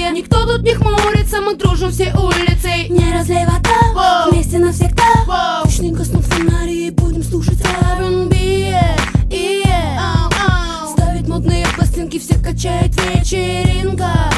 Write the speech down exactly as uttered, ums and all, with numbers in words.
Никто тут не хмурится, мы дружим всей улицей. Не разлей вода, Воу. вместе навсегда. Воу. Точно гаснут фонари и будем слушать ар энд би. Ау, ау. Ставить модные пластинки, всех качает вечеринка.